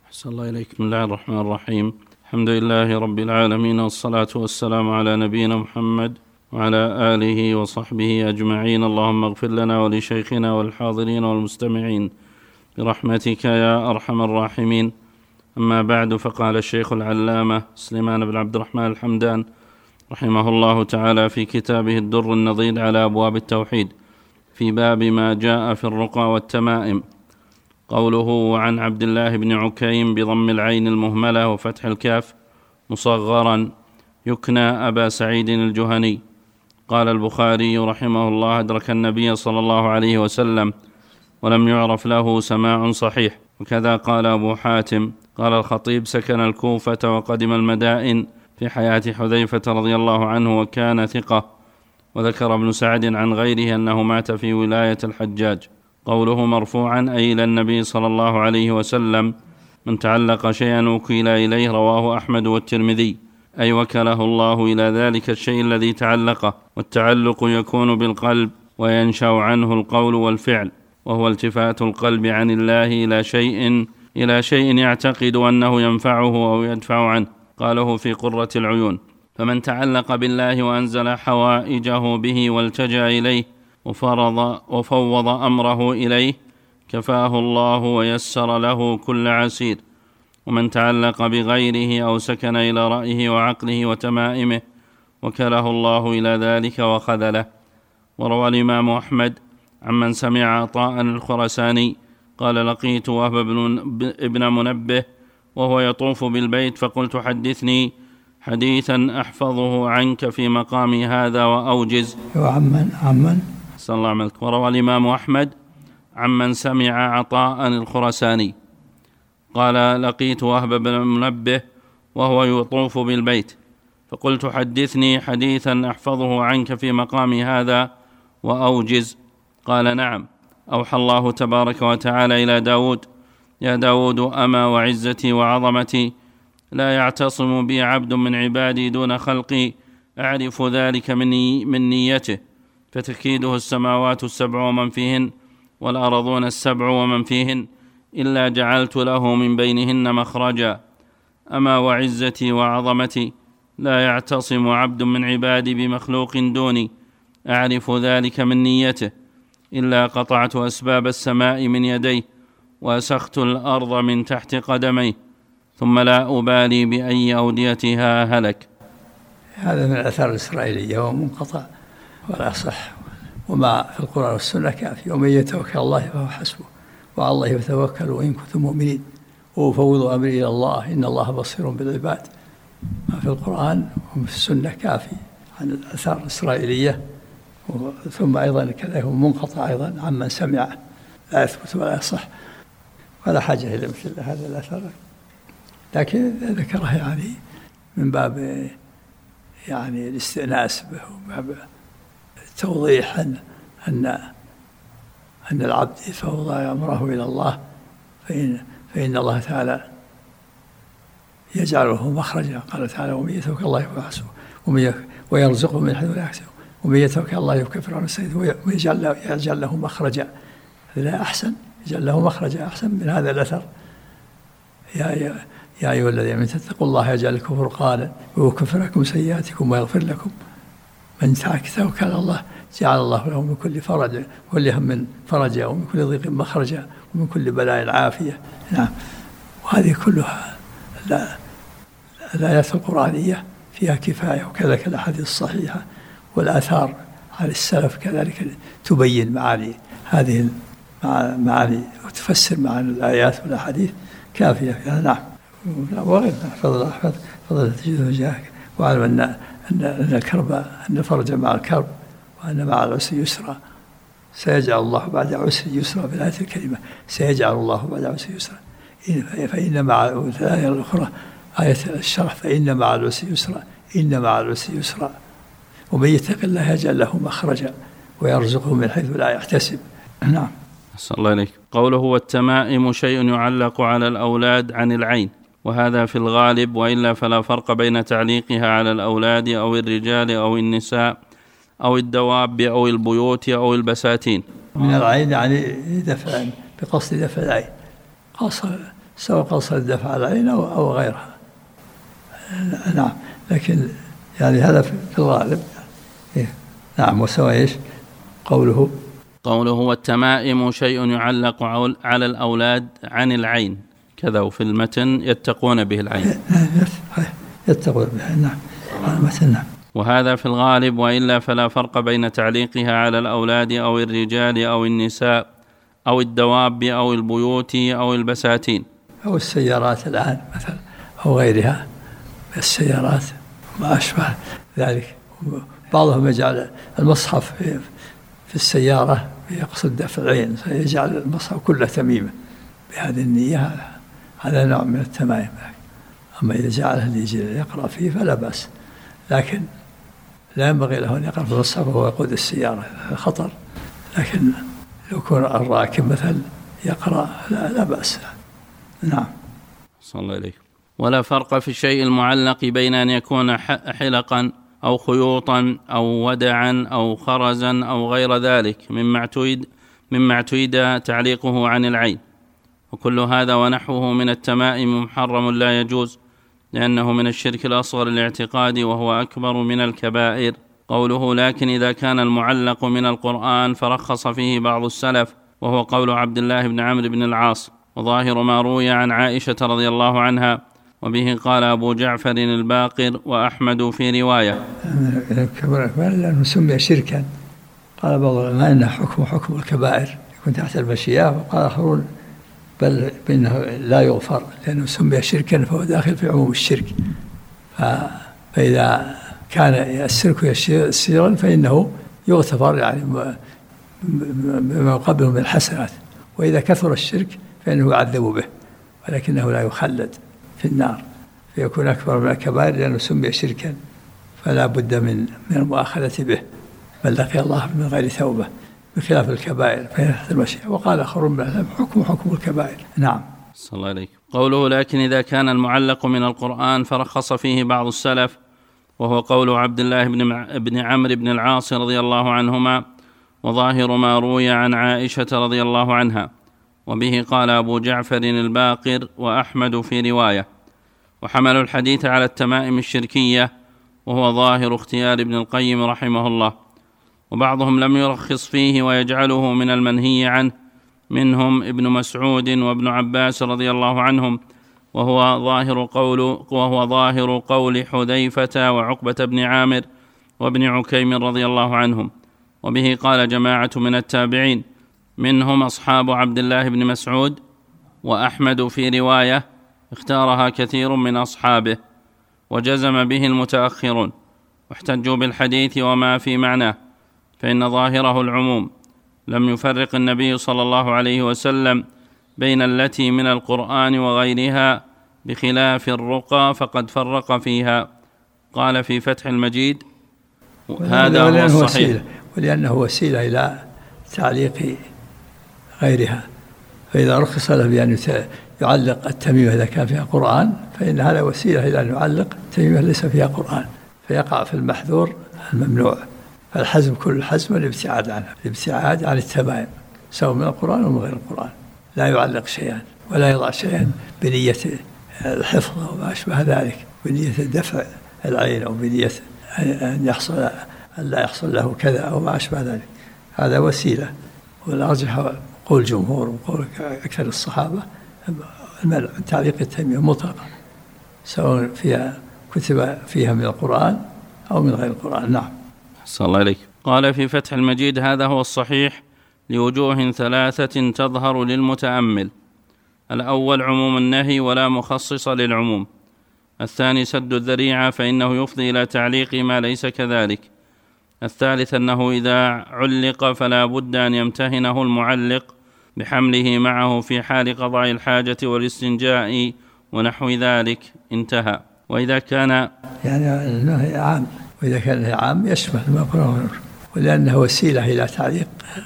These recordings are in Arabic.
أحسن الله إليك. بسم الله الرحمن الرحيم. الحمد لله رب العالمين، والصلاة والسلام على نبينا محمد وعلى آله وصحبه أجمعين. اللهم اغفر لنا ولشيخنا والحاضرين والمستمعين برحمتك يا أرحم الراحمين. أما بعد، فقال الشيخ العلامة سليمان بن عبد الرحمن الحمدان رحمه الله تعالى في كتابه الدر النضيد على أبواب التوحيد في باب ما جاء في الرقى والتمائم، قوله: عن عبد الله بن عكيم بضم العين المهملة وفتح الكاف مصغرا يكنى أبا سعيد الجهني. قال البخاري رحمه الله: أدرك النبي صلى الله عليه وسلم ولم يعرف له سماع صحيح. وكذا قال أبو حاتم. قال الخطيب: سكن الكوفة وقدم المدائن في حياة حذيفة رضي الله عنه وكان ثقة. وذكر ابن سعد عن غيره أنه مات في ولاية الحجاج. قوله مرفوعا أي إلى النبي صلى الله عليه وسلم: من تعلق شيئا وكل إليه. رواه أحمد والترمذي، أي وكله الله إلى ذلك الشيء الذي تعلقه. والتعلق يكون بالقلب وينشأ عنه القول والفعل، وهو التفات القلب عن الله إلى شيء يعتقد أنه ينفعه أو يدفع عنه. قاله في قرة العيون: فمن تعلق بالله وأنزل حوائجه به والتجأ إليه وفوض أمره إليه كفاه الله ويسر له كل عسير. ومن تعلق بغيره أو سكن إلى رأيه وعقله وتمائمه وكله الله إلى ذلك وخذله. وروى الإمام أحمد عمن سمع عطاء الخرساني قال: لقيت وهب ابن منبه وهو يطوف بالبيت، فقلت: حدثني حديثا أحفظه عنك في مقامي هذا وأوجز. عمن صلى الله عليه وسلم. وروى الإمام أحمد عمن سمع عطاء الخرساني قال: لقيت وهب بن منبه وهو يطوف بالبيت، فقلت: حدثني حديثا أحفظه عنك في مقامي هذا وأوجز. قال: نعم. أوحى الله تبارك وتعالى إلى داود: يا داود أما وعزتي وعظمتي لا يعتصم بي عبد من عبادي دون خلقي أعرف ذلك من نيته، فتكيده السماوات السبع ومن فيهن والأرضون السبع ومن فيهن إلا جعلت له من بينهن مخرجا. أما وعزتي وعظمتي لا يعتصم عبد من عبادي بمخلوق دوني أعرف ذلك من نيته إلا قطعت أسباب السماء من يديه وأسخت الأرض من تحت قدميه ثم لا أبالي بأي أوديتها هلك. هذا من الآثار الإسرائيلية ومنقطع ولا صح، وما في القرآن والسنة كافي. ومن يتوكل الله فهو حسبه وعلى الله يتوكلوا إن كنتم مؤمنين وفوض أمري إلى الله إن الله بصير بالعباد. ما في القرآن وفي السنة كافي عن الآثار الإسرائيلية. ثم أيضا كذا هو منقطع أيضا عمن سمع، لا يثبت ولا يصح، ولا حاجة إلى مثل هذا الأثر. لكن ذكره يعني من باب يعني الاستئناس به وباب التوضيح أن العبد يفوض أمره إلى الله فإن الله تعالى يجعله مخرجا. قال تعالى: ومن يتوكل الله فهو حسبه ويرزقه من حيث لا يحتسب ومن يتوكل الله يكفر عنه السيئات ويجعل له مخرجا. هذا أحسن، يجعل له مخرجا أحسن من هذا الأثر. يا أيها الذين تتقوا الله يجعل لكم فرقانا ويكفر عنكم سيئاتكم ويغفر لكم. من توكل على الله جعل الله له من كل فرج وكل هم فرجا ومن كل ضيق مخرجا ومن كل بلاء عافية. نعم. وهذه كلها الآيات القرآنية فيها كفاية، وكذلك الأحاديث الصحيحة والآثار عن السلف كذلك تبين معاني هذه المعاني وتفسر معاني الآيات والأحاديث كافية فيها. نعم. وغير فضل تجد وجهك، واعلم أن الكرب، أن الفرج مع الكرب، وأن مع العسر يسرا، سيجعل الله بعد عسر يسرا. بالآية الكريمة سيجعل الله بعد عسر يسرا. فإن مع الآية الأخرى آية الشرح: فإن مع العسر يسرا، إن مع العسر يسرا. ومن يتق الله يجعل له مخرجا ويرزقه من حيث لا يحتسب. نعم. صلى الله عليك. قوله: والتمائم شيء يعلق على الأولاد عن العين، وهذا في الغالب، وإلا فلا فرق بين تعليقها على الأولاد أو الرجال أو النساء أو الدواب أو البيوت أو البساتين. من العين يعني دفع، بقصد دفع العين، خاصة سواء قصر الدفع على العين أو غيرها. نعم، لكن يعني هذا في الغالب. نعم. وسوى إيش قوله والتمائم شيء يعلق على الأولاد عن العين كذا، وفي المتن يتقون به العين. يتقون به. نعم. المتن. نعم. وهذا في الغالب، وإلا فلا فرق بين تعليقها على الأولاد أو الرجال أو النساء أو الدواب أو البيوت أو البساتين أو السيارات الآن مثلا أو غيرها السيارات ما أشبه ذلك. بعضهم يجعل المصحف في السيارة يقصد دفع العين، يجعل المصحف كله تميمة بهذه النية، هذا نوع من التمائم. أما إذا جعله ليجي يقرأ فيه فلا بأس، لكن لا ينبغي له أن يقرأ في المصحف وهو يقود السيارة، خطر. لكن لو كان الراكب مثل يقرأ لا بأس. نعم. صلى الله عليه. ولا فرق في الشيء المعلق بين أن يكون حلقا أو خيوطا أو ودعا أو خرزا أو غير ذلك مما اعتيد تعليقه عن العين، وكل هذا ونحوه من التمائم محرم لا يجوز، لأنه من الشرك الأصغر الاعتقاد وهو أكبر من الكبائر. قوله لكن إذا كان المعلق من القرآن فرخص فيه بعض السلف، وهو قول عبد الله بن عمرو بن العاص، وظاهر ما روي عن عائشة رضي الله عنها، وبه قال أبو جعفر الباقر وأحمد في رواية. لأنه سمي شركا، قال بعض العلماء إنه حكم الكبائر يكون تحت المشيئة، وقال آخرون بل إنه لا يغفر لأنه سمي شركا فهو داخل في عموم الشرك. فإذا كان الشرك يسيرا فإنه يغتفر يعني بما قبله من الحسنات، وإذا كثر الشرك فإنه يعذب به ولكنه لا يخلد في النار، فيكون أكبر من الكبائر لأنه سمي شركا، فلا بد من المؤاخذة به، بل لقي الله من غير توبة، بخلاف الكبائر فهي تحت المشيئة. وقال آخرون من العلماء حكم الكبائر. نعم. صلى الله عليه. قوله لكن إذا كان المعلق من القرآن فرخص فيه بعض السلف، وهو قول عبد الله بن عمرو بن العاص رضي الله عنهما، وظاهر ما روي عن عائشة رضي الله عنها، وبه قال أبو جعفر الباقر وأحمد في رواية. وحملوا الحديث على التمائم الشركية، وهو ظاهر اختيار ابن القيم رحمه الله، وبعضهم لم يرخص فيه ويجعله من المنهي عنه، منهم ابن مسعود وابن عباس رضي الله عنهم، وهو ظاهر قول حذيفة وعقبة بن عامر وابن عكيم رضي الله عنهم، وبه قال جماعة من التابعين، منهم أصحاب عبد الله بن مسعود. وأحمد في رواية اختارها كثير من أصحابه، وجزم به المتأخرون، واحتجوا بالحديث وما في معناه، فإن ظاهره العموم، لم يفرق النبي صلى الله عليه وسلم بين التي من القرآن وغيرها، بخلاف الرقى فقد فرق فيها. قال في فتح المجيد هذا هو الصحيح، ولأنه وسيلة إلى تعليق غيرها، فإذا رخص له بأن يعلق التميمة إذا كان فيها قرآن، فإن هذا وسيلة إلى أن يعلق التميمة ليس فيها قرآن، فيقع في المحذور الممنوع. فالحزم كل الحزم والابتعاد عنها، الابتعاد عن التمائم سواء من القرآن أو من غير القرآن، لا يعلق شيئا ولا يضع شيئا بنية الحفظ وما أشبه ذلك، بنية دفع العين أو بنية أن لا يحصل له كذا أو ما أشبه ذلك. هذا وسيلة، والأرجح قول جمهور وقول أكثر الصحابة المنع من تعليق التميمة مطلقا، سواء كتب فيها من القرآن أو من غير القرآن. نعم. صلى الله عليك. قال في فتح المجيد هذا هو الصحيح لوجوه ثلاثة تظهر للمتأمل: الأول عموم النهي ولا مخصص للعموم، الثاني سد الذريعة فإنه يفضي إلى تعليق ما ليس كذلك، الثالث أنه إذا علق فلا بد أن يمتهنه المعلق بحمله معه في حال قضاء الحاجة والاستنجاء ونحو ذلك. انتهى. وإذا كان يعني النهي عام، وإذا كان النهي عام يشمل ما قرأه، ولأنه وسيلة إلى تعليق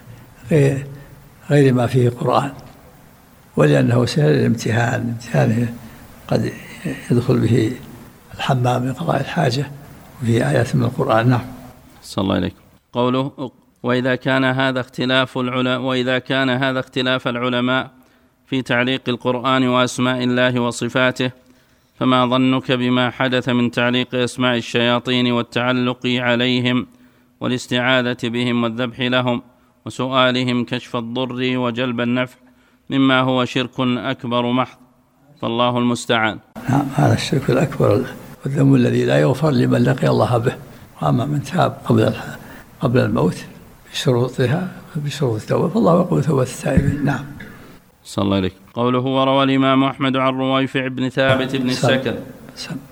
غير ما فيه قرآن، ولأنه وسيلة للامتهان، قد يدخل به الحمام لقضاء الحاجة وفي آيات من القرآن. نعم. صلى الله عليكم. قوله وإذا كان هذا اختلاف العلماء في تعليق القرآن وأسماء الله وصفاته، فما ظنك بما حدث من تعليق أسماء الشياطين والتعلق عليهم والاستعاذة بهم والذبح لهم وسؤالهم كشف الضر وجلب النفع، مما هو شرك أكبر محض، فالله المستعان. هذا الشرك الأكبر والذنب الذي لا يغفر لمن لقي الله به. وأما من تاب قبل الموت بشروطها بشروط التوبة فالله يقبل توبة التائبين. نعم. صلى الله عليه. قوله: وروى الإمام أحمد عن رويفع بن ثابت بن السكن